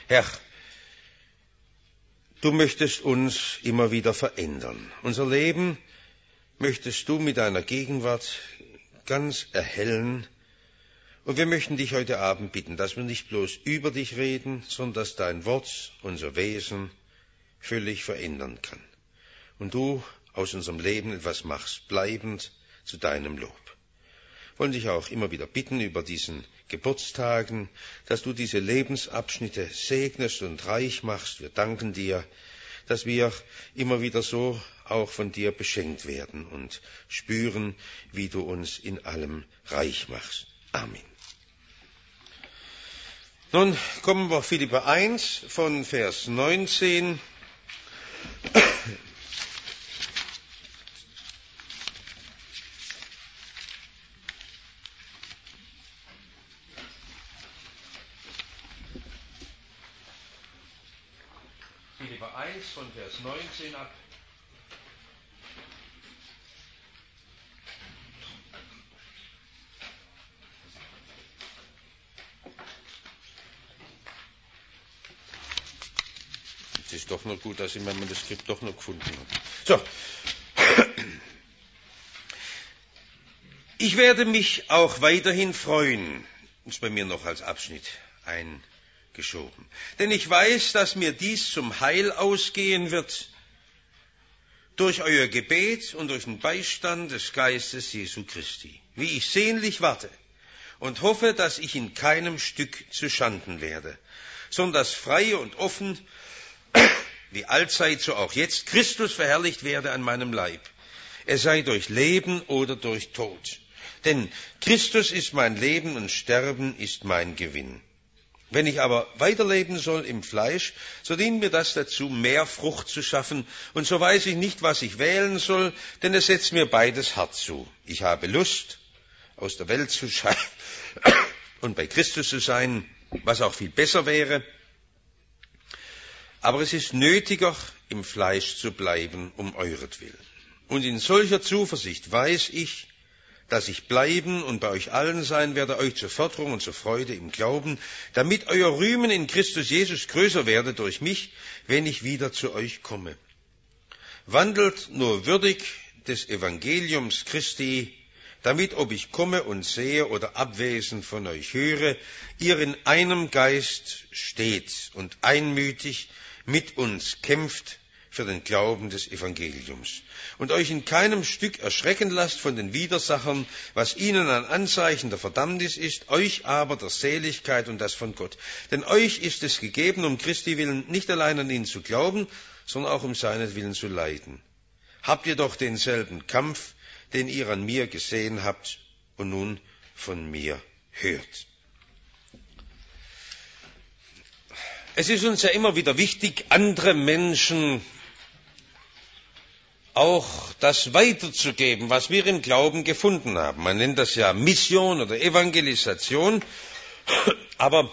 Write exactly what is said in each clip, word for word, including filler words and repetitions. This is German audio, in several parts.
Herr, du möchtest uns immer wieder verändern. Unser Leben möchtest du mit deiner Gegenwart ganz erhellen. Und wir möchten dich heute Abend bitten, dass wir nicht bloß über dich reden, sondern dass dein Wort unser Wesen völlig verändern kann. Und du aus unserem Leben etwas machst, bleibend zu deinem Lob. Wir wollen dich auch immer wieder bitten über diesen Geburtstagen, dass du diese Lebensabschnitte segnest und reich machst. Wir danken dir, dass wir immer wieder so auch von dir beschenkt werden und spüren, wie du uns in allem reich machst. Amen. Nun kommen wir Philipper eins von Vers neunzehn. Philipper eins von Vers neunzehn ab. Es ist doch noch gut, dass ich mein Manuskript doch noch gefunden habe. So. Ich werde mich auch weiterhin freuen, ist bei mir noch als Abschnitt eingeschoben. Denn ich weiß, dass mir dies zum Heil ausgehen wird, durch euer Gebet und durch den Beistand des Geistes Jesu Christi, wie ich sehnlich warte und hoffe, dass ich in keinem Stück zu Schanden werde, sondern dass frei und offen, wie allzeit so auch jetzt, Christus verherrlicht werde an meinem Leib. Es sei durch Leben oder durch Tod. Denn Christus ist mein Leben und Sterben ist mein Gewinn. Wenn ich aber weiterleben soll im Fleisch, so dient mir das dazu, mehr Frucht zu schaffen. Und so weiß ich nicht, was ich wählen soll, denn es setzt mir beides hart zu. Ich habe Lust, aus der Welt zu scheiden und bei Christus zu sein, was auch viel besser wäre. Aber es ist nötiger, im Fleisch zu bleiben, um euretwillen. Und in solcher Zuversicht weiß ich, dass ich bleiben und bei euch allen sein werde, euch zur Förderung und zur Freude im Glauben, damit euer Rühmen in Christus Jesus größer werde durch mich, wenn ich wieder zu euch komme. Wandelt nur würdig des Evangeliums Christi, damit, ob ich komme und sehe oder abwesend von euch höre, ihr in einem Geist steht und einmütig mit uns kämpft für den Glauben des Evangeliums und euch in keinem Stück erschrecken lasst von den Widersachern, was ihnen ein Anzeichen der Verdammnis ist, euch aber der Seligkeit und das von Gott. Denn euch ist es gegeben, um Christi willen nicht allein an ihn zu glauben, sondern auch um seinetwillen zu leiden. Habt ihr doch denselben Kampf, den ihr an mir gesehen habt und nun von mir hört. Es ist uns ja immer wieder wichtig, andere Menschen auch das weiterzugeben, was wir im Glauben gefunden haben. Man nennt das ja Mission oder Evangelisation, aber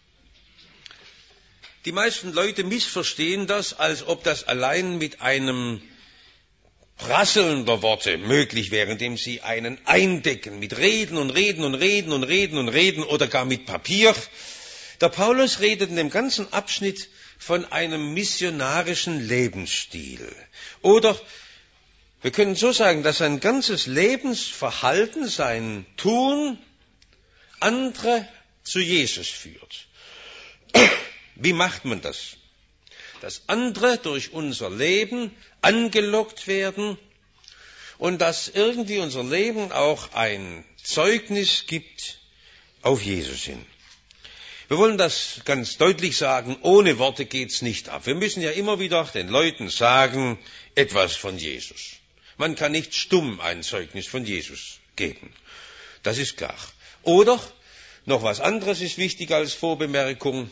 die meisten Leute missverstehen das, als ob das allein mit einem Prasseln der Worte möglich wäre, indem sie einen eindecken, mit Reden und Reden und Reden und Reden und Reden oder gar mit Papier. Der Paulus redet in dem ganzen Abschnitt von einem missionarischen Lebensstil. Oder wir können so sagen, dass sein ganzes Lebensverhalten, sein Tun andere zu Jesus führt. Wie macht man das? Dass andere durch unser Leben angelockt werden und dass irgendwie unser Leben auch ein Zeugnis gibt auf Jesus hin. Wir wollen das ganz deutlich sagen, ohne Worte geht's nicht ab. Wir müssen ja immer wieder den Leuten sagen, etwas von Jesus. Man kann nicht stumm ein Zeugnis von Jesus geben. Das ist klar. Oder, noch was anderes ist wichtig als Vorbemerkung,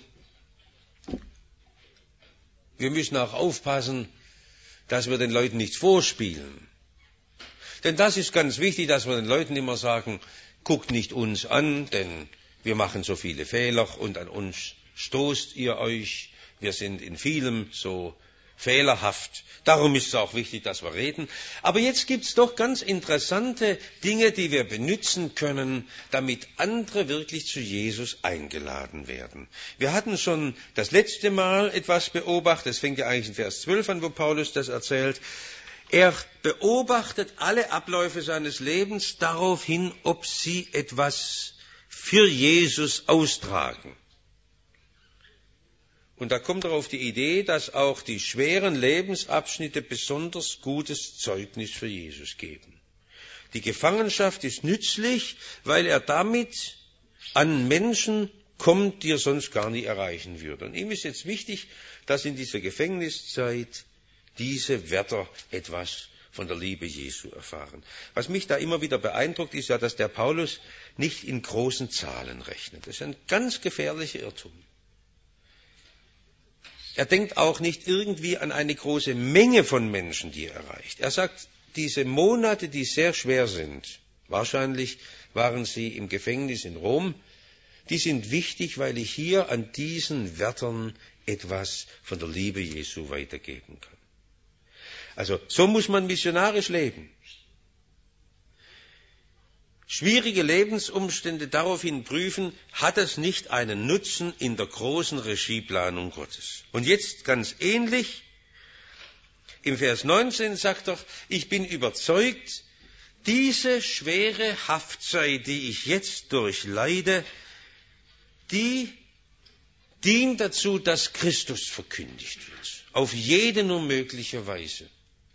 wir müssen auch aufpassen, dass wir den Leuten nichts vorspielen. Denn das ist ganz wichtig, dass wir den Leuten immer sagen, guckt nicht uns an, denn wir machen so viele Fehler und an uns stoßt ihr euch. Wir sind in vielem so fehlerhaft. Darum ist es auch wichtig, dass wir reden. Aber jetzt gibt es doch ganz interessante Dinge, die wir benutzen können, damit andere wirklich zu Jesus eingeladen werden. Wir hatten schon das letzte Mal etwas beobachtet. Es fängt ja eigentlich in Vers zwölf an, wo Paulus das erzählt. Er beobachtet alle Abläufe seines Lebens darauf hin, ob sie etwas für Jesus austragen. Und da kommt er auf die Idee, dass auch die schweren Lebensabschnitte besonders gutes Zeugnis für Jesus geben. Die Gefangenschaft ist nützlich, weil er damit an Menschen kommt, die er sonst gar nicht erreichen würde. Und ihm ist jetzt wichtig, dass in dieser Gefängniszeit diese Wärter etwas von der Liebe Jesu erfahren. Was mich da immer wieder beeindruckt, ist ja, dass der Paulus nicht in großen Zahlen rechnet. Das ist ein ganz gefährlicher Irrtum. Er denkt auch nicht irgendwie an eine große Menge von Menschen, die er erreicht. Er sagt, diese Monate, die sehr schwer sind, wahrscheinlich waren sie im Gefängnis in Rom, die sind wichtig, weil ich hier an diesen Wärtern etwas von der Liebe Jesu weitergeben kann. Also so muss man missionarisch leben. Schwierige Lebensumstände daraufhin prüfen, hat es nicht einen Nutzen in der großen Regieplanung Gottes. Und jetzt ganz ähnlich, im Vers neunzehn sagt er, ich bin überzeugt, diese schwere Haftzeit, die ich jetzt durchleide, die dient dazu, dass Christus verkündigt wird. Auf jede nur mögliche Weise.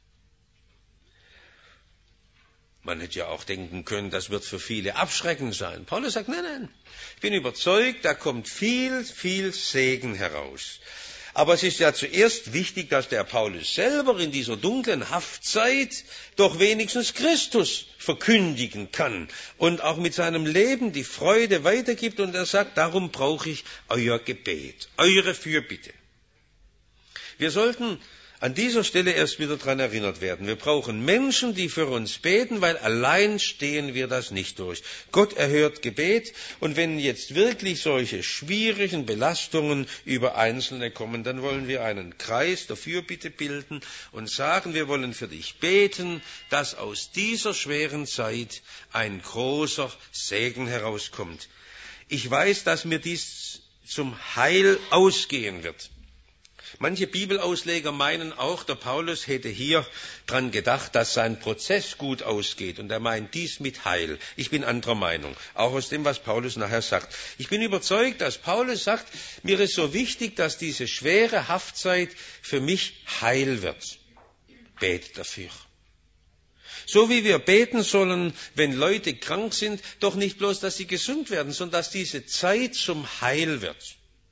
Man hätte ja auch denken können, das wird für viele abschreckend sein. Paulus sagt, nein, nein, ich bin überzeugt, da kommt viel, viel Segen heraus. Aber es ist ja zuerst wichtig, dass der Paulus selber in dieser dunklen Haftzeit doch wenigstens Christus verkündigen kann und auch mit seinem Leben die Freude weitergibt. Und er sagt, darum brauche ich euer Gebet, eure Fürbitte. Wir sollten an dieser Stelle erst wieder daran erinnert werden. Wir brauchen Menschen, die für uns beten, weil allein stehen wir das nicht durch. Gott erhört Gebet, und wenn jetzt wirklich solche schwierigen Belastungen über Einzelne kommen, dann wollen wir einen Kreis der Fürbitte bilden und sagen, wir wollen für dich beten, dass aus dieser schweren Zeit ein großer Segen herauskommt. Ich weiß, dass mir dies zum Heil ausgehen wird. Manche Bibelausleger meinen auch, der Paulus hätte hier dran gedacht, dass sein Prozess gut ausgeht. Und er meint dies mit Heil. Ich bin anderer Meinung, auch aus dem, was Paulus nachher sagt. Ich bin überzeugt, dass Paulus sagt, mir ist so wichtig, dass diese schwere Haftzeit für mich heil wird. Betet dafür. So wie wir beten sollen, wenn Leute krank sind, doch nicht bloß, dass sie gesund werden, sondern dass diese Zeit zum Heil wird.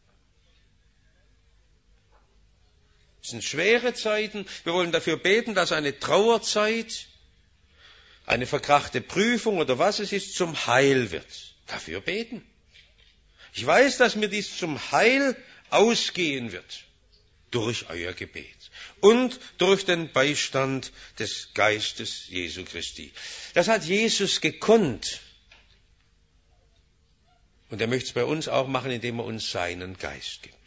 Es sind schwere Zeiten. Wir wollen dafür beten, dass eine Trauerzeit, eine verkrachte Prüfung oder was es ist, zum Heil wird. Dafür beten. Ich weiß, dass mir dies zum Heil ausgehen wird. Durch euer Gebet. Und durch den Beistand des Geistes Jesu Christi. Das hat Jesus gekonnt. Und er möchte es bei uns auch machen, indem er uns seinen Geist gibt.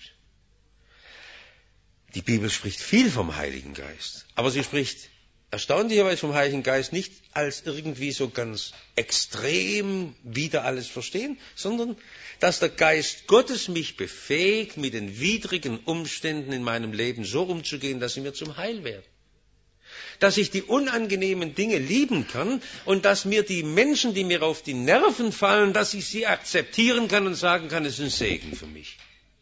Die Bibel spricht viel vom Heiligen Geist, aber sie spricht erstaunlicherweise vom Heiligen Geist nicht als irgendwie so ganz extrem wieder alles verstehen, sondern dass der Geist Gottes mich befähigt, mit den widrigen Umständen in meinem Leben so umzugehen, dass sie mir zum Heil werden. Dass ich die unangenehmen Dinge lieben kann und dass mir die Menschen, die mir auf die Nerven fallen, dass ich sie akzeptieren kann und sagen kann, es ist ein Segen für mich.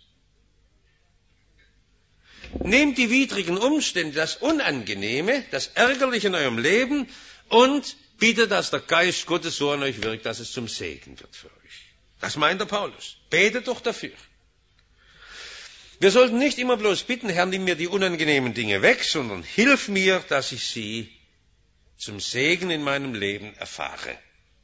Nehmt die widrigen Umstände, das Unangenehme, das Ärgerliche in eurem Leben und bittet, dass der Geist Gottes so an euch wirkt, dass es zum Segen wird für euch. Das meint der Paulus. Betet doch dafür. Wir sollten nicht immer bloß bitten, Herr, nimm mir die unangenehmen Dinge weg, sondern hilf mir, dass ich sie zum Segen in meinem Leben erfahre.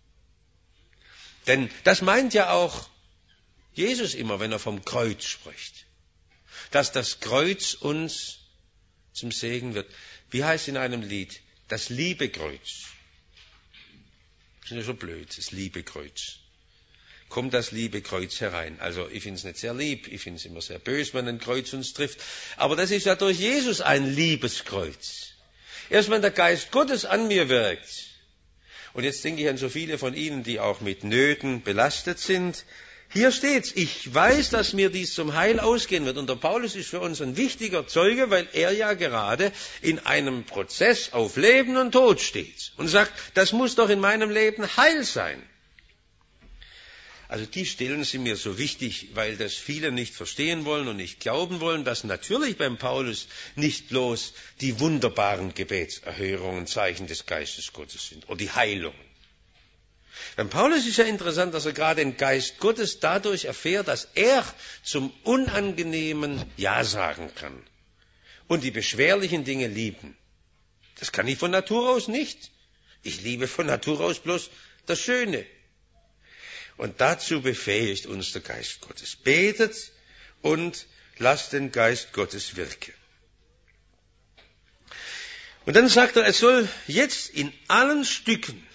Denn das meint ja auch Jesus immer, wenn er vom Kreuz spricht. Dass das Kreuz uns zum Segen wird. Wie heißt in einem Lied? Das Liebekreuz. Das ist ja so blöd, das Liebekreuz. kommt das liebe Kreuz herein. Also ich finde es nicht sehr lieb, ich finde es immer sehr böse, wenn ein Kreuz uns trifft. Aber das ist ja durch Jesus ein Liebeskreuz. Erst wenn der Geist Gottes an mir wirkt, und jetzt denke ich an so viele von Ihnen, die auch mit Nöten belastet sind. Hier steht's, ich weiß, dass mir dies zum Heil ausgehen wird. Und der Paulus ist für uns ein wichtiger Zeuge, weil er ja gerade in einem Prozess auf Leben und Tod steht. Und sagt, das muss doch in meinem Leben Heil sein. Also die Stellen sind mir so wichtig, weil das viele nicht verstehen wollen und nicht glauben wollen, dass natürlich beim Paulus nicht bloß die wunderbaren Gebetserhörungen Zeichen des Geistes Gottes sind oder die Heilungen. Beim Paulus ist ja interessant, dass er gerade den Geist Gottes dadurch erfährt, dass er zum Unangenehmen Ja sagen kann und die beschwerlichen Dinge lieben. Das kann ich von Natur aus nicht. Ich liebe von Natur aus bloß das Schöne. Und dazu befähigt uns der Geist Gottes. Betet und lasst den Geist Gottes wirken. Und dann sagt er, es soll jetzt in allen Stücken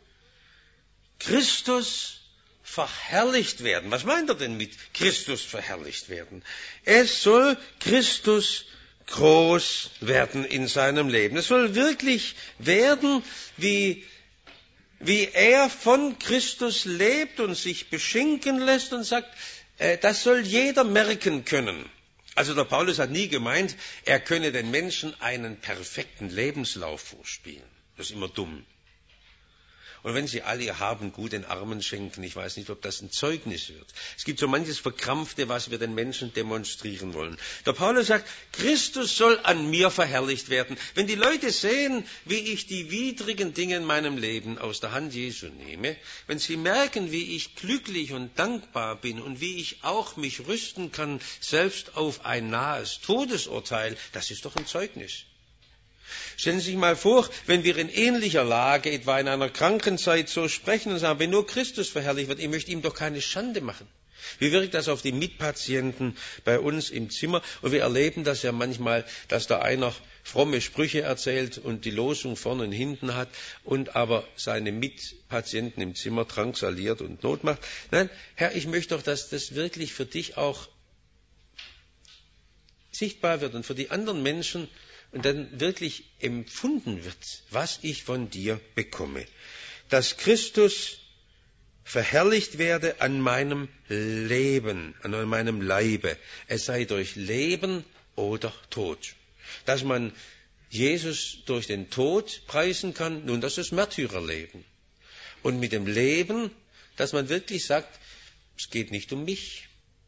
Christus verherrlicht werden. Was meint er denn mit Christus verherrlicht werden? Es soll Christus groß werden in seinem Leben. Es soll wirklich werden, wie wie er von Christus lebt und sich beschenken lässt und sagt, äh, das soll jeder merken können. Also der Paulus hat nie gemeint, er könne den Menschen einen perfekten Lebenslauf vorspielen. Das ist immer dumm. Und wenn sie alle ihr Haben gut den Armen schenken, ich weiß nicht, ob das ein Zeugnis wird. Es gibt so manches Verkrampfte, was wir den Menschen demonstrieren wollen. Der Paulus sagt, Christus soll an mir verherrlicht werden. Wenn die Leute sehen, wie ich die widrigen Dinge in meinem Leben aus der Hand Jesu nehme, wenn sie merken, wie ich glücklich und dankbar bin und wie ich auch mich rüsten kann, selbst auf ein nahes Todesurteil, das ist doch ein Zeugnis. Stellen Sie sich mal vor, wenn wir in ähnlicher Lage, etwa in einer Krankenzeit, so sprechen und sagen, wenn nur Christus verherrlicht wird, ich möchte ihm doch keine Schande machen. Wie wirkt das auf die Mitpatienten bei uns im Zimmer? Und wir erleben das ja manchmal, dass da einer fromme Sprüche erzählt und die Losung vorne und hinten hat und aber seine Mitpatienten im Zimmer drangsaliert und Not macht. Nein, Herr, ich möchte doch, dass das wirklich für dich auch sichtbar wird und für die anderen Menschen und dann wirklich empfunden wird, was ich von dir bekomme. Dass Christus verherrlicht werde an meinem Leben, an meinem Leibe. Es sei durch Leben oder Tod. Dass man Jesus durch den Tod preisen kann, nun, das ist Märtyrerleben. Und mit dem Leben, dass man wirklich sagt, es geht nicht um mich.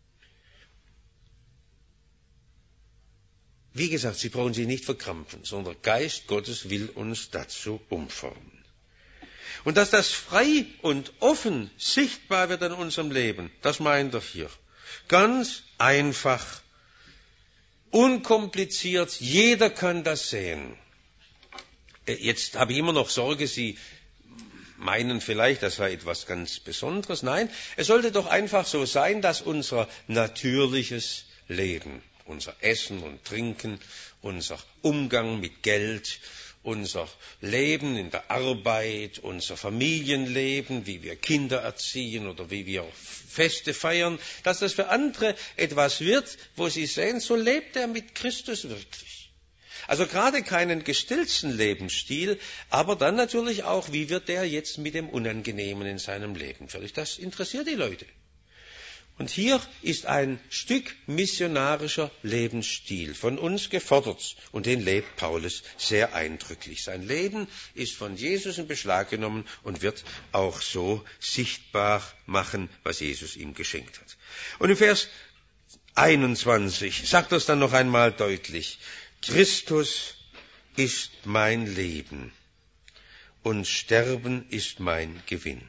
Wie gesagt, Sie brauchen sich nicht verkrampfen, sondern der Geist Gottes will uns dazu umformen. Und dass das frei und offen sichtbar wird in unserem Leben, das meint er hier. Ganz einfach, unkompliziert, jeder kann das sehen. Jetzt habe ich immer noch Sorge, Sie meinen vielleicht, das sei etwas ganz Besonderes. Nein, es sollte doch einfach so sein, dass unser natürliches Leben, unser Essen und Trinken, unser Umgang mit Geld, unser Leben in der Arbeit, unser Familienleben, wie wir Kinder erziehen oder wie wir Feste feiern, dass das für andere etwas wird, wo sie sehen, so lebt er mit Christus wirklich. Also gerade keinen gestillten Lebensstil, aber dann natürlich auch, wie wird der jetzt mit dem Unangenehmen in seinem Leben fertig. Das interessiert die Leute. Und hier ist ein Stück missionarischer Lebensstil von uns gefordert. Und den lebt Paulus sehr eindrücklich. Sein Leben ist von Jesus in Beschlag genommen und wird auch so sichtbar machen, was Jesus ihm geschenkt hat. Und im Vers einundzwanzig sagt er es dann noch einmal deutlich. Christus ist mein Leben und Sterben ist mein Gewinn.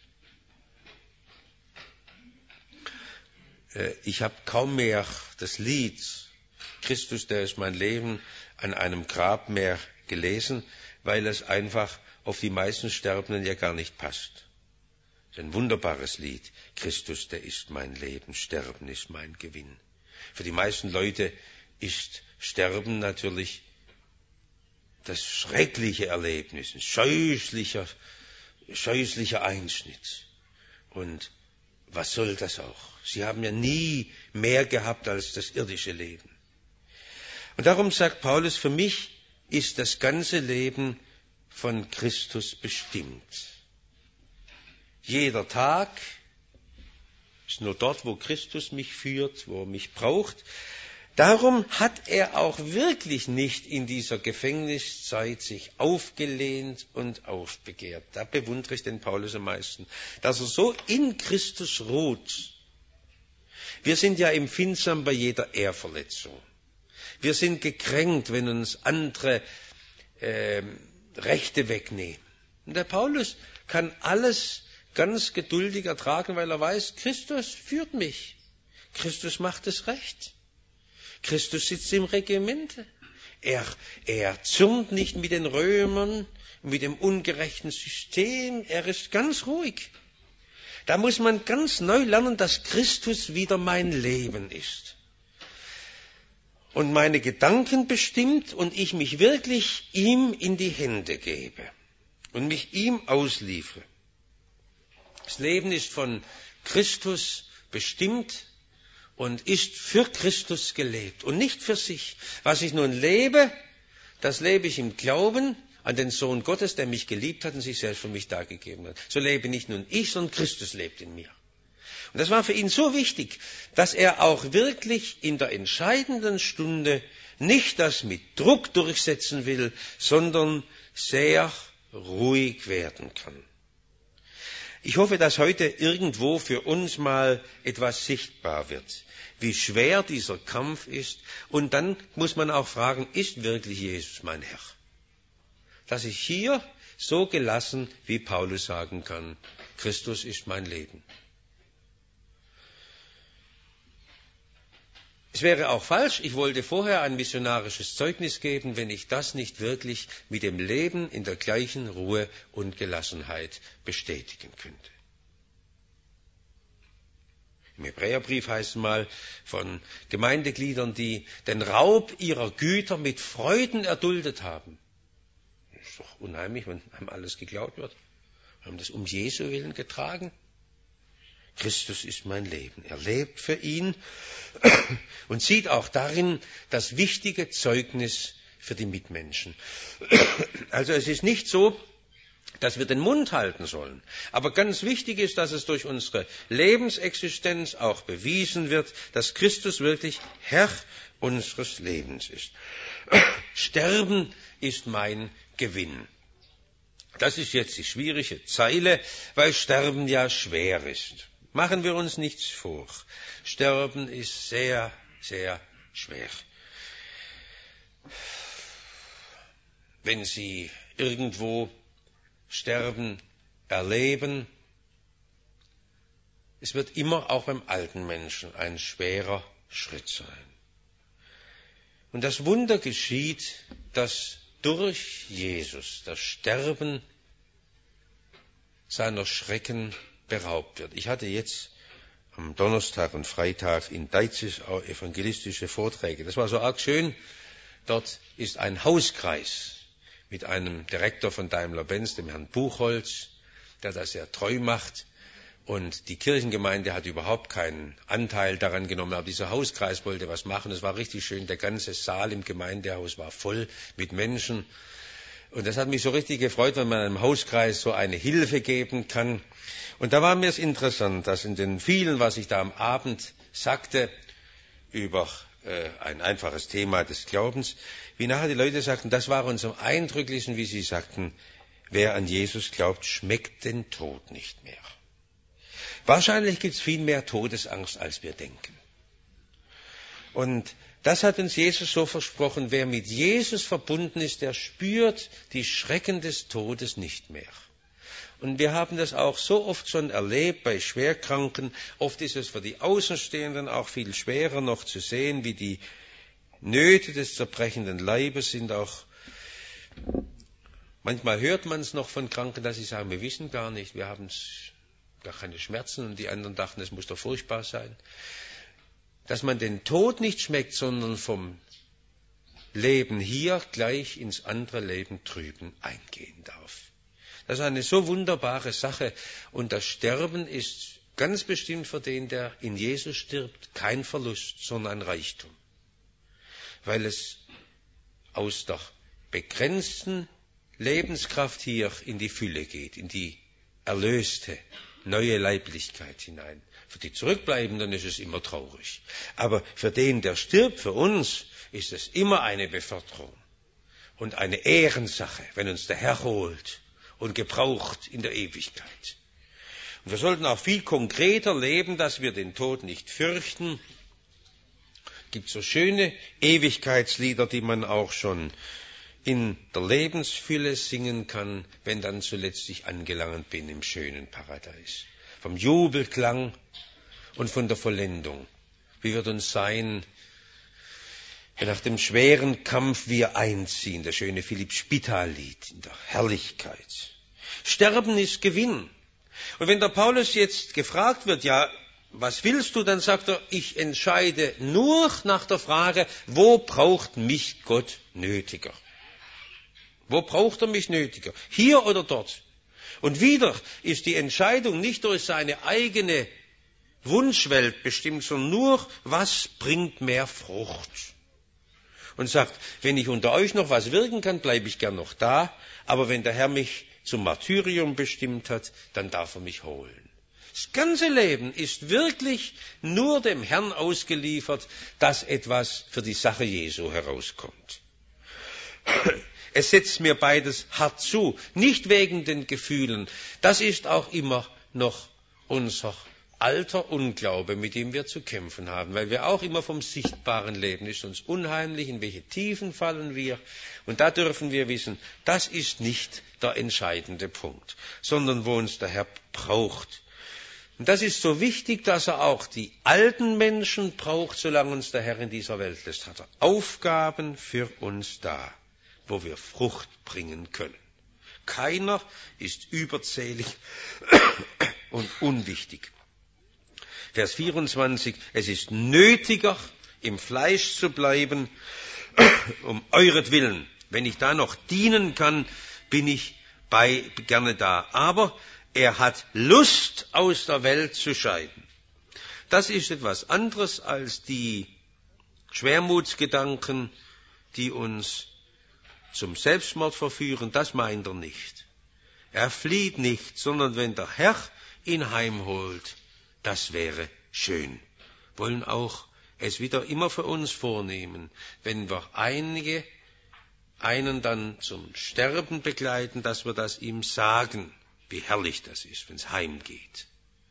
Ich habe kaum mehr das Lied Christus, der ist mein Leben, an einem Grab mehr gelesen, weil es einfach auf die meisten Sterbenden ja gar nicht passt. Es ist ein wunderbares Lied. Christus, der ist mein Leben, Sterben ist mein Gewinn. Für die meisten Leute ist Sterben natürlich das schreckliche Erlebnis, ein scheußlicher, scheußlicher Einschnitt. Und was soll das auch? Sie haben ja nie mehr gehabt als das irdische Leben. Und darum sagt Paulus, für mich ist das ganze Leben von Christus bestimmt. Jeder Tag ist nur dort, wo Christus mich führt, wo er mich braucht. Darum hat er auch wirklich nicht in dieser Gefängniszeit sich aufgelehnt und aufbegehrt. Da bewundere ich den Paulus am meisten, dass er so in Christus ruht. Wir sind ja empfindsam bei jeder Ehrverletzung. Wir sind gekränkt, wenn uns andere äh, Rechte wegnehmen. Und der Paulus kann alles ganz geduldig ertragen, weil er weiß, Christus führt mich. Christus macht es recht. Christus sitzt im Regimente. Er, er zürnt nicht mit den Römern, mit dem ungerechten System. Er ist ganz ruhig. Da muss man ganz neu lernen, dass Christus wieder mein Leben ist. Und meine Gedanken bestimmt und ich mich wirklich ihm in die Hände gebe und mich ihm ausliefere. Das Leben ist von Christus bestimmt und ist für Christus gelebt und nicht für sich. Was ich nun lebe, das lebe ich im Glauben an den Sohn Gottes, der mich geliebt hat und sich selbst für mich dargegeben hat. So lebe nicht nun ich, sondern Christus lebt in mir. Und das war für ihn so wichtig, dass er auch wirklich in der entscheidenden Stunde nicht das mit Druck durchsetzen will, sondern sehr ruhig werden kann. Ich hoffe, dass heute irgendwo für uns mal etwas sichtbar wird, wie schwer dieser Kampf ist. Und dann muss man auch fragen, ist wirklich Jesus mein Herr? Dass ich hier so gelassen wie Paulus sagen kann, Christus ist mein Leben. Es wäre auch falsch, ich wollte vorher ein missionarisches Zeugnis geben, wenn ich das nicht wirklich mit dem Leben in der gleichen Ruhe und Gelassenheit bestätigen könnte. Im Hebräerbrief heißt es mal von Gemeindegliedern, die den Raub ihrer Güter mit Freuden erduldet haben. Das ist doch unheimlich, wenn einem alles geklaut wird. Wir haben das um Jesu willen getragen. Christus ist mein Leben. Er lebt für ihn und sieht auch darin das wichtige Zeugnis für die Mitmenschen. Also es ist nicht so, dass wir den Mund halten sollen. Aber ganz wichtig ist, dass es durch unsere Lebensexistenz auch bewiesen wird, dass Christus wirklich Herr unseres Lebens ist. Sterben ist mein Gewinn. Das ist jetzt die schwierige Zeile, weil Sterben ja schwer ist. Machen wir uns nichts vor. Sterben ist sehr, sehr schwer. Wenn Sie irgendwo Sterben erleben, es wird immer auch beim alten Menschen ein schwerer Schritt sein. Und das Wunder geschieht, dass durch Jesus das Sterben seiner Schrecken beraubt wird. Ich hatte jetzt am Donnerstag und Freitag in Deizis auch evangelistische Vorträge. Das war so arg schön. Dort ist ein Hauskreis mit einem Direktor von Daimler-Benz, dem Herrn Buchholz, der das sehr treu macht. Und die Kirchengemeinde hat überhaupt keinen Anteil daran genommen, aber dieser Hauskreis wollte was machen. Es war richtig schön. Der ganze Saal im Gemeindehaus war voll mit Menschen. Und das hat mich so richtig gefreut, wenn man einem Hauskreis so eine Hilfe geben kann. Und da war mir es interessant, dass in den vielen, was ich da am Abend sagte, über äh, ein einfaches Thema des Glaubens, wie nachher die Leute sagten, das war uns am eindrücklichsten, wie sie sagten, wer an Jesus glaubt, schmeckt den Tod nicht mehr. Wahrscheinlich gibt es viel mehr Todesangst, als wir denken. Und das hat uns Jesus so versprochen, wer mit Jesus verbunden ist, der spürt die Schrecken des Todes nicht mehr. Und wir haben das auch so oft schon erlebt bei Schwerkranken. Oft ist es für die Außenstehenden auch viel schwerer noch zu sehen, wie die Nöte des zerbrechenden Leibes sind. Auch manchmal hört man es noch von Kranken, dass sie sagen, wir wissen gar nicht, wir haben gar keine Schmerzen. Und die anderen dachten, es muss doch furchtbar sein. Dass man den Tod nicht schmeckt, sondern vom Leben hier gleich ins andere Leben drüben eingehen darf. Das ist eine so wunderbare Sache. Und das Sterben ist Ganz bestimmt für den, der in Jesus stirbt, kein Verlust, sondern ein Reichtum. Weil es aus der begrenzten Lebenskraft hier in die Fülle geht, in die erlöste, neue Leiblichkeit hinein. Für die Zurückbleibenden ist es immer traurig. Aber für den, der stirbt, für uns, ist es immer eine Beförderung und eine Ehrensache, wenn uns der Herr holt und gebraucht in der Ewigkeit. Und wir sollten auch viel konkreter leben, dass wir den Tod nicht fürchten. Es gibt so schöne Ewigkeitslieder, die man auch schon in der Lebensfülle singen kann, wenn dann zuletzt ich angelangt bin im schönen Paradies. Vom Jubelklang und von der Vollendung. Wie wird uns sein, wenn nach dem schweren Kampf wir einziehen, das schöne Philipp Spital-Lied in der Herrlichkeit. Sterben ist Gewinn. Und wenn der Paulus jetzt gefragt wird, ja, was willst du, dann sagt er, ich entscheide nur nach der Frage, wo braucht mich Gott nötiger? Wo braucht er mich nötiger? Hier oder dort? Und wieder ist die Entscheidung nicht durch seine eigene Wunschwelt bestimmt, sondern nur, was bringt mehr Frucht? Und sagt, wenn ich unter euch noch was wirken kann, bleibe ich gern noch da, aber wenn der Herr mich zum Martyrium bestimmt hat, dann darf er mich holen. Das ganze Leben ist wirklich nur dem Herrn ausgeliefert, dass etwas für die Sache Jesu herauskommt. Es setzt mir beides hart zu, nicht wegen den Gefühlen. Das ist auch immer noch unser alter Unglaube, mit dem wir zu kämpfen haben, weil wir auch immer vom Sichtbaren leben. Es ist uns unheimlich, in welche Tiefen fallen wir. Und da dürfen wir wissen, das ist nicht der entscheidende Punkt, sondern wo uns der Herr braucht. Und das ist so wichtig, dass er auch die alten Menschen braucht, solange uns der Herr in dieser Welt lässt. Hat er Aufgaben für uns da, wo wir Frucht bringen können. Keiner ist überzählig und unwichtig. Vers vierundzwanzig, es ist nötiger, im Fleisch zu bleiben, um euretwillen. Wenn ich da noch dienen kann, bin ich bei, gerne da. Aber er hat Lust, aus der Welt zu scheiden. Das ist etwas anderes als die Schwermutsgedanken, die uns zum Selbstmord verführen. Das meint er nicht. Er flieht nicht, sondern wenn der Herr ihn heimholt, das wäre schön. Wollen auch es wieder immer für uns vornehmen, wenn wir einige, einen dann zum Sterben begleiten, dass wir das ihm sagen, wie herrlich das ist, wenn es heimgeht.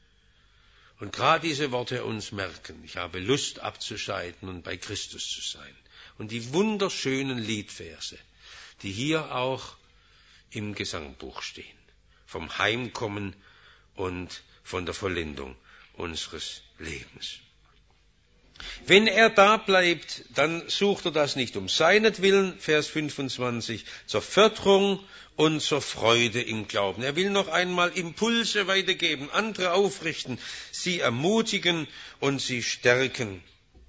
Und gerade diese Worte uns merken, ich habe Lust abzuscheiden und bei Christus zu sein. Und die wunderschönen Liedverse, die hier auch im Gesangbuch stehen, vom Heimkommen und von der Vollendung unseres Lebens. Wenn er da bleibt, dann sucht er das nicht um seinetwillen, Vers fünfundzwanzig, zur Förderung und zur Freude im Glauben. Er will noch einmal Impulse weitergeben, andere aufrichten, sie ermutigen und sie stärken.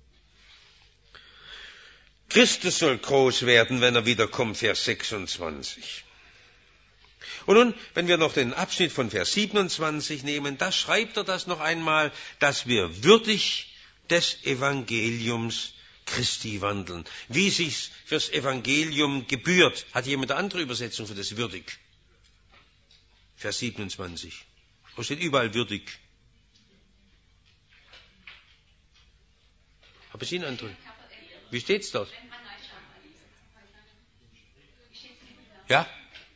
Christus soll groß werden, wenn er wiederkommt, Vers sechsundzwanzig. Und nun, wenn wir noch den Abschnitt von Vers siebenundzwanzig nehmen, da schreibt er das noch einmal, dass wir würdig des Evangeliums Christi wandeln. Wie sich's fürs Evangelium gebührt. Hat jemand eine andere Übersetzung für das würdig? Vers siebenundzwanzig. Wo steht überall würdig? Habe ich Ihnen andere? Wie steht's dort? Ja?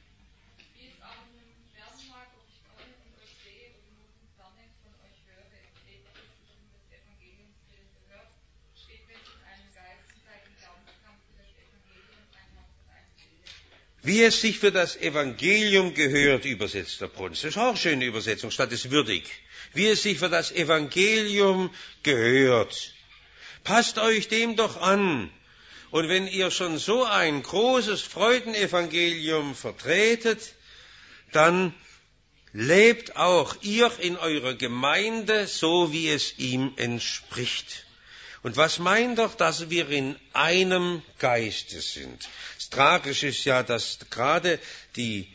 Wie es sich für das Evangelium gehört, übersetzt der Bruns. Das ist auch eine schöne Übersetzung, statt es würdig. Wie es sich für das Evangelium gehört. Passt euch dem doch an. Und wenn ihr schon so ein großes Freudenevangelium vertretet, dann lebt auch ihr in eurer Gemeinde so, wie es ihm entspricht. Und was meint doch, dass wir in einem Geiste sind? Das Tragische ist ja, dass gerade die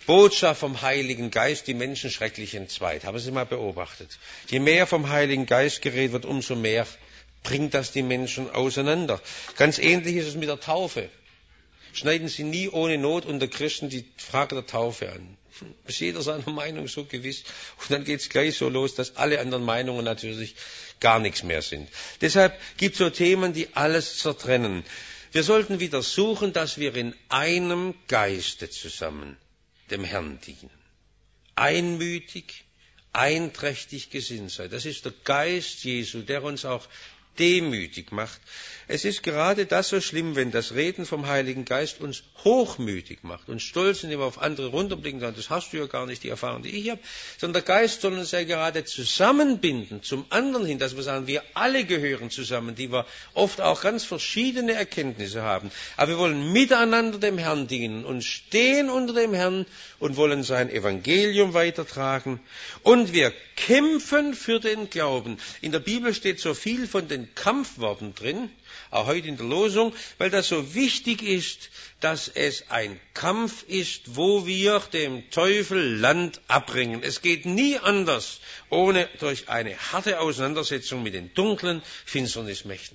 Botschaft vom Heiligen Geist die Menschen schrecklich entzweit. Haben Sie mal beobachtet? Je mehr vom Heiligen Geist geredet wird, umso mehr bringt das die Menschen auseinander. Ganz ähnlich ist es mit der Taufe. Schneiden Sie nie ohne Not unter Christen die Frage der Taufe an. Ist jeder seiner Meinung so gewiss. Und dann geht es gleich so los, dass alle anderen Meinungen natürlich gar nichts mehr sind. Deshalb gibt es so Themen, die alles zertrennen. Wir sollten wieder suchen, dass wir in einem Geiste zusammen dem Herrn dienen. Einmütig, einträchtig gesinnt sein. Das ist der Geist Jesu, der uns auch demütig macht. Es ist gerade das so schlimm, wenn das Reden vom Heiligen Geist uns hochmütig macht und stolz sind, immer auf andere runterblicken und sagen, das hast du ja gar nicht, die Erfahrung, die ich habe. Sondern der Geist soll uns ja gerade zusammenbinden, zum anderen hin, dass wir sagen, wir alle gehören zusammen, die wir oft auch ganz verschiedene Erkenntnisse haben. Aber wir wollen miteinander dem Herrn dienen und stehen unter dem Herrn und wollen sein Evangelium weitertragen. Und wir kämpfen für den Glauben. In der Bibel steht so viel von den Kampfworten drin, auch heute in der Losung, weil das so wichtig ist, dass es ein Kampf ist, wo wir dem Teufel Land abbringen. Es geht nie anders, ohne durch eine harte Auseinandersetzung mit den dunklen Finsternismächten.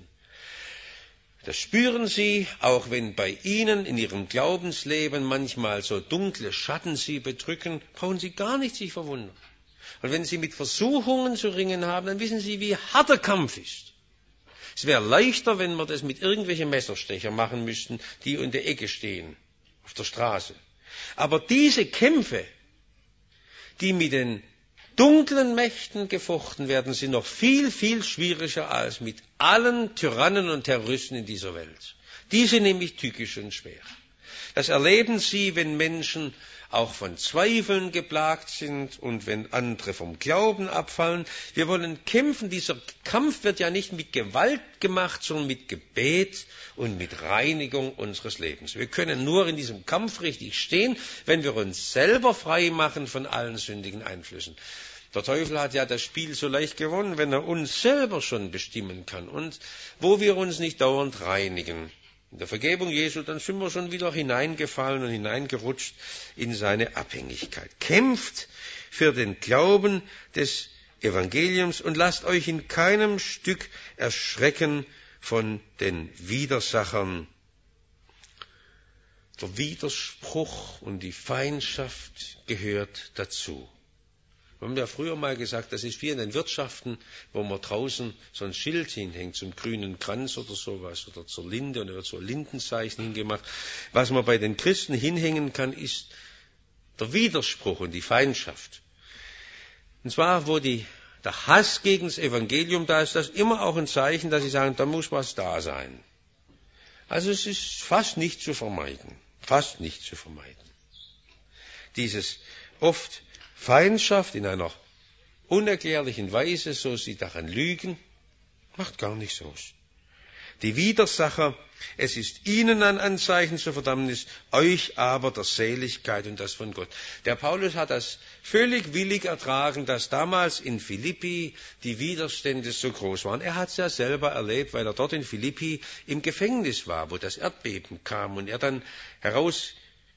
Das spüren Sie, auch wenn bei Ihnen in Ihrem Glaubensleben manchmal so dunkle Schatten Sie bedrücken, brauchen Sie gar nicht sich verwundern. Und wenn Sie mit Versuchungen zu ringen haben, dann wissen Sie, wie hart der Kampf ist. Es wäre leichter, wenn wir das mit irgendwelchen Messerstecher machen müssten, die in der Ecke stehen, auf der Straße. Aber diese Kämpfe, die mit den dunklen Mächten gefochten werden, sind noch viel, viel schwieriger als mit allen Tyrannen und Terroristen in dieser Welt. Die sind nämlich tückisch und schwer. Das erleben Sie, wenn Menschen auch von Zweifeln geplagt sind und wenn andere vom Glauben abfallen. Wir wollen kämpfen. Dieser Kampf wird ja nicht mit Gewalt gemacht, sondern mit Gebet und mit Reinigung unseres Lebens. Wir können nur in diesem Kampf richtig stehen, wenn wir uns selber frei machen von allen sündigen Einflüssen. Der Teufel hat ja das Spiel so leicht gewonnen, wenn er uns selber schon bestimmen kann und wo wir uns nicht dauernd reinigen. In der Vergebung Jesu, dann sind wir schon wieder hineingefallen und hineingerutscht in seine Abhängigkeit. Kämpft für den Glauben des Evangeliums und lasst euch in keinem Stück erschrecken von den Widersachern. Der Widerspruch und die Feindschaft gehört dazu. Wir haben ja früher mal gesagt, das ist wie in den Wirtschaften, wo man draußen so ein Schild hinhängt, zum grünen Kranz oder sowas, oder zur Linde, und da wird so ein Lindenzeichen hingemacht. Was man bei den Christen hinhängen kann, ist der Widerspruch und die Feindschaft. Und zwar, wo die, der Hass gegen das Evangelium da ist, das immer auch ein Zeichen, dass sie sagen, da muss was da sein. Also es ist fast nicht zu vermeiden, fast nicht zu vermeiden. Dieses oft Feindschaft in einer unerklärlichen Weise, so sie daran lügen, macht gar nichts aus. Die Widersacher, es ist ihnen ein Anzeichen zur Verdammnis, euch aber der Seligkeit und das von Gott. Der Paulus hat das völlig willig ertragen, dass damals in Philippi die Widerstände so groß waren. Er hat es ja selber erlebt, weil er dort in Philippi im Gefängnis war, wo das Erdbeben kam und er dann herauskam,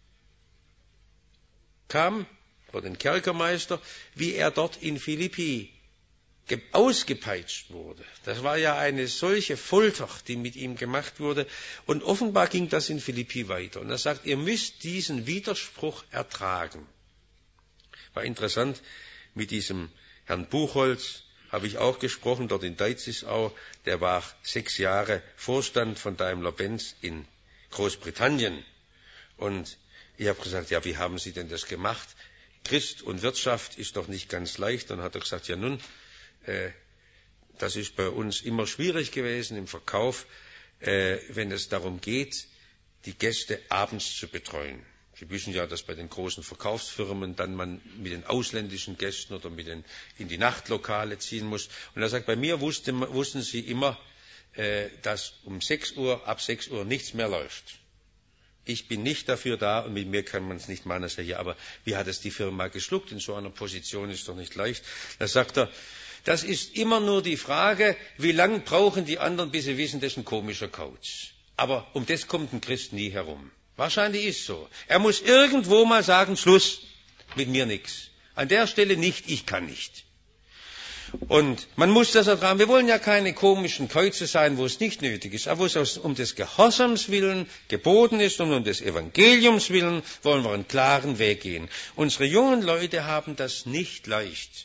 vor den Kerkermeister, wie er dort in Philippi ausgepeitscht wurde. Das war ja eine solche Folter, die mit ihm gemacht wurde. Und offenbar ging das in Philippi weiter. Und er sagt, ihr müsst diesen Widerspruch ertragen. War interessant, mit diesem Herrn Buchholz habe ich auch gesprochen, dort in Deizisau. Der war sechs Jahre Vorstand von Daimler-Benz in Großbritannien. Und ich habe gesagt, ja, wie haben Sie denn das gemacht? Christ und Wirtschaft ist doch nicht ganz leicht. Dann hat er gesagt, ja nun, äh, das ist bei uns immer schwierig gewesen im Verkauf, äh, wenn es darum geht, die Gäste abends zu betreuen. Sie wissen ja, dass bei den großen Verkaufsfirmen dann man mit den ausländischen Gästen oder mit den in die Nachtlokale ziehen muss. Und er sagt, bei mir wusste, wussten sie immer, äh, dass um sechs Uhr, ab sechs Uhr nichts mehr läuft. Ich bin nicht dafür da und mit mir kann man es nicht machen. Ich sage, ja, aber wie hat es die Firma geschluckt? In so einer Position ist doch nicht leicht. Da sagt er, das ist immer nur die Frage, wie lange brauchen die anderen, bis sie wissen, das ist ein komischer Kauz. Aber um das kommt ein Christ nie herum. Wahrscheinlich ist so. Er muss irgendwo mal sagen, Schluss, mit mir nichts. An der Stelle nicht, ich kann nicht. Und man muss das ertragen. Wir wollen ja keine komischen Kreuze sein, wo es nicht nötig ist, aber wo es um des Gehorsams willen geboten ist und um des Evangeliums willen wollen wir einen klaren Weg gehen. Unsere jungen Leute haben das nicht leicht.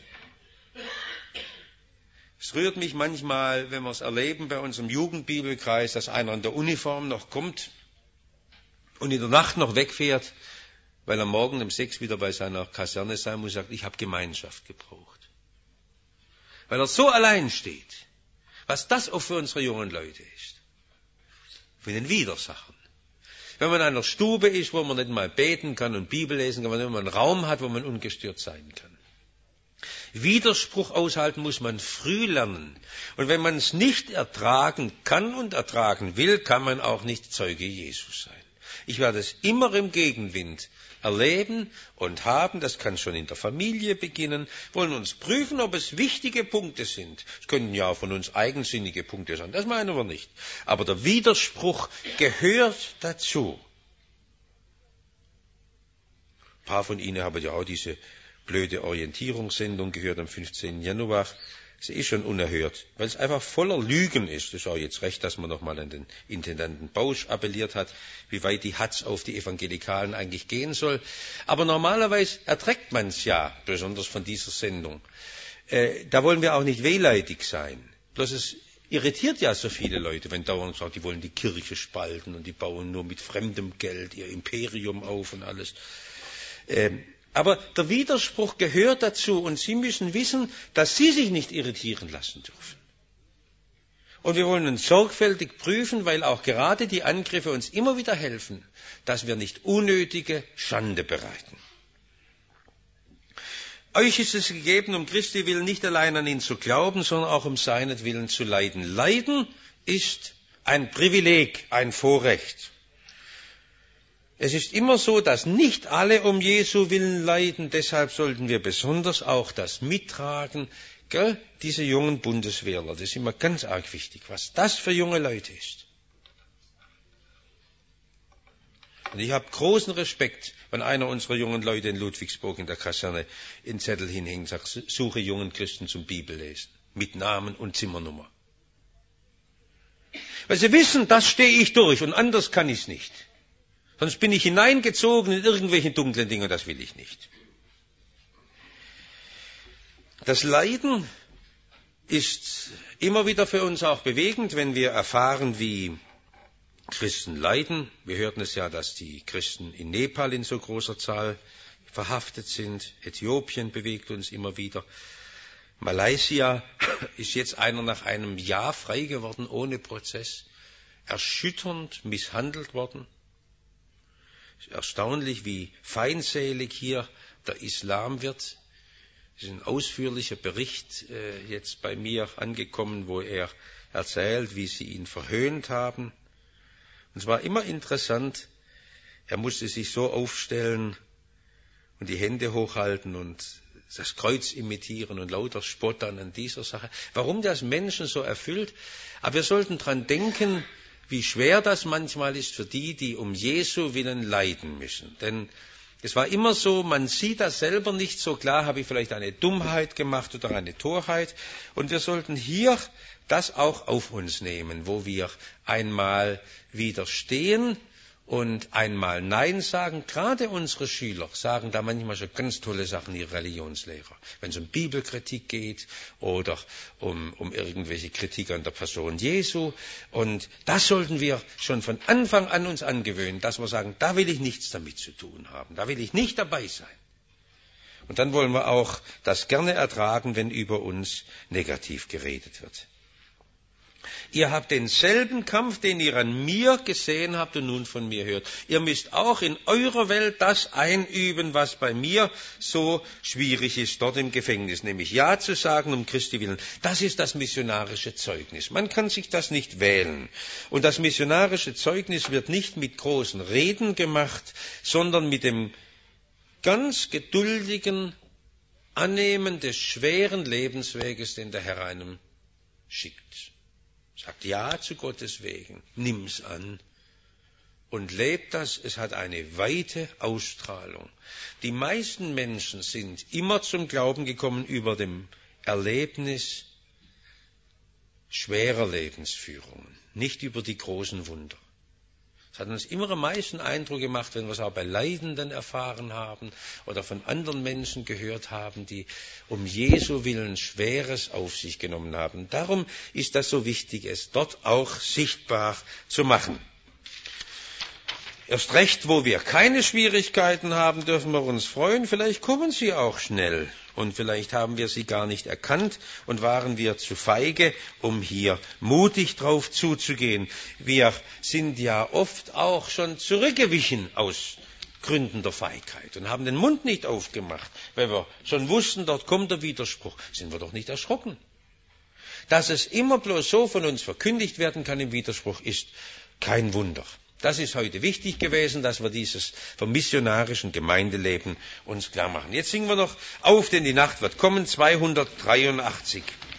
Es rührt mich manchmal, wenn wir es erleben bei unserem Jugendbibelkreis, dass einer in der Uniform noch kommt und in der Nacht noch wegfährt, weil er morgen um sechs wieder bei seiner Kaserne sein muss, sagt, ich habe Gemeinschaft gebraucht. Weil er so allein steht, was das auch für unsere jungen Leute ist. Für den Widersachern. Wenn man in einer Stube ist, wo man nicht mal beten kann und Bibel lesen kann, wenn man einen Raum hat, wo man ungestört sein kann. Widerspruch aushalten muss man früh lernen. Und wenn man es nicht ertragen kann und ertragen will, kann man auch nicht Zeuge Jesus sein. Ich werde es immer im Gegenwind erleben und haben, das kann schon in der Familie beginnen, wollen uns prüfen, ob es wichtige Punkte sind. Es könnten ja auch von uns eigensinnige Punkte sein, das meinen wir nicht. Aber der Widerspruch gehört dazu. Ein paar von Ihnen haben ja auch diese blöde Orientierungssendung gehört am fünfzehnten Januar. Sie ist schon unerhört, weil es einfach voller Lügen ist. Das ist auch jetzt recht, dass man nochmal an den Intendanten Bausch appelliert hat, wie weit die Hatz auf die Evangelikalen eigentlich gehen soll. Aber normalerweise erträgt man es ja, besonders von dieser Sendung. Äh, da wollen wir auch nicht wehleidig sein. Bloß es irritiert ja so viele Leute, wenn dauernd sagt, die wollen die Kirche spalten und die bauen nur mit fremdem Geld ihr Imperium auf und alles. Ähm, Aber der Widerspruch gehört dazu und Sie müssen wissen, dass Sie sich nicht irritieren lassen dürfen. Und wir wollen uns sorgfältig prüfen, weil auch gerade die Angriffe uns immer wieder helfen, dass wir nicht unnötige Schande bereiten. Euch ist es gegeben, um Christi willen nicht allein an ihn zu glauben, sondern auch um seinetwillen zu leiden. Leiden ist ein Privileg, ein Vorrecht. Es ist immer so, dass nicht alle um Jesu willen leiden, deshalb sollten wir besonders auch das mittragen, gell? Diese jungen Bundeswehrler, das ist immer ganz arg wichtig, was das für junge Leute ist. Und ich habe großen Respekt, wenn einer unserer jungen Leute in Ludwigsburg in der Kaserne einen Zettel hinhängt und sagt, suche jungen Christen zum Bibellesen, mit Namen und Zimmernummer. Weil sie wissen, das stehe ich durch und anders kann ich es nicht. Sonst bin ich hineingezogen in irgendwelche dunklen Dinge, das will ich nicht. Das Leiden ist immer wieder für uns auch bewegend, wenn wir erfahren, wie Christen leiden. Wir hörten es ja, dass die Christen in Nepal in so großer Zahl verhaftet sind. Äthiopien bewegt uns immer wieder. Malaysia ist jetzt einer nach einem Jahr frei geworden, ohne Prozess. Erschütternd misshandelt worden. Es ist erstaunlich, wie feindselig hier der Islam wird. Es ist ein ausführlicher Bericht äh, jetzt bei mir angekommen, wo er erzählt, wie sie ihn verhöhnt haben. Und es war immer interessant, er musste sich so aufstellen und die Hände hochhalten und das Kreuz imitieren und lauter spottern an dieser Sache. Warum das Menschen so erfüllt? Aber wir sollten dran denken, wie schwer das manchmal ist für die, die um Jesu willen leiden müssen. Denn es war immer so, man sieht das selber nicht so klar, habe ich vielleicht eine Dummheit gemacht oder eine Torheit. Und wir sollten hier das auch auf uns nehmen, wo wir einmal widerstehen und einmal Nein sagen. Gerade unsere Schüler sagen da manchmal schon ganz tolle Sachen, ihre Religionslehrer. Wenn es um Bibelkritik geht oder um, um irgendwelche Kritik an der Person Jesu. Und das sollten wir schon von Anfang an uns angewöhnen, dass wir sagen, da will ich nichts damit zu tun haben. Da will ich nicht dabei sein. Und dann wollen wir auch das gerne ertragen, wenn über uns negativ geredet wird. Ihr habt denselben Kampf, den ihr an mir gesehen habt und nun von mir hört. Ihr müsst auch in eurer Welt das einüben, was bei mir so schwierig ist, dort im Gefängnis, nämlich Ja zu sagen um Christi willen. Das ist das missionarische Zeugnis. Man kann sich das nicht wählen. Und das missionarische Zeugnis wird nicht mit großen Reden gemacht, sondern mit dem ganz geduldigen Annehmen des schweren Lebensweges, den der Herr einem schickt. Sagt Ja zu Gottes Wegen, nimm's an und lebt das. Es hat eine weite Ausstrahlung. Die meisten Menschen sind immer zum Glauben gekommen über dem Erlebnis schwerer Lebensführungen, nicht über die großen Wunder. Es hat uns immer am meisten Eindruck gemacht, wenn wir es auch bei Leidenden erfahren haben oder von anderen Menschen gehört haben, die um Jesu Willen Schweres auf sich genommen haben. Darum ist das so wichtig, es dort auch sichtbar zu machen. Erst recht, wo wir keine Schwierigkeiten haben, dürfen wir uns freuen. Vielleicht kommen sie auch schnell. Und vielleicht haben wir sie gar nicht erkannt und waren wir zu feige, um hier mutig drauf zuzugehen. Wir sind ja oft auch schon zurückgewichen aus Gründen der Feigheit und haben den Mund nicht aufgemacht, weil wir schon wussten, dort kommt der Widerspruch. Sind wir doch nicht erschrocken. Dass es immer bloß so von uns verkündigt werden kann im Widerspruch, ist kein Wunder. Das ist heute wichtig gewesen, dass wir dieses vom missionarischen Gemeindeleben uns klar machen. Jetzt singen wir noch auf, denn die Nacht wird kommen, zweihundertdreiundachtzig.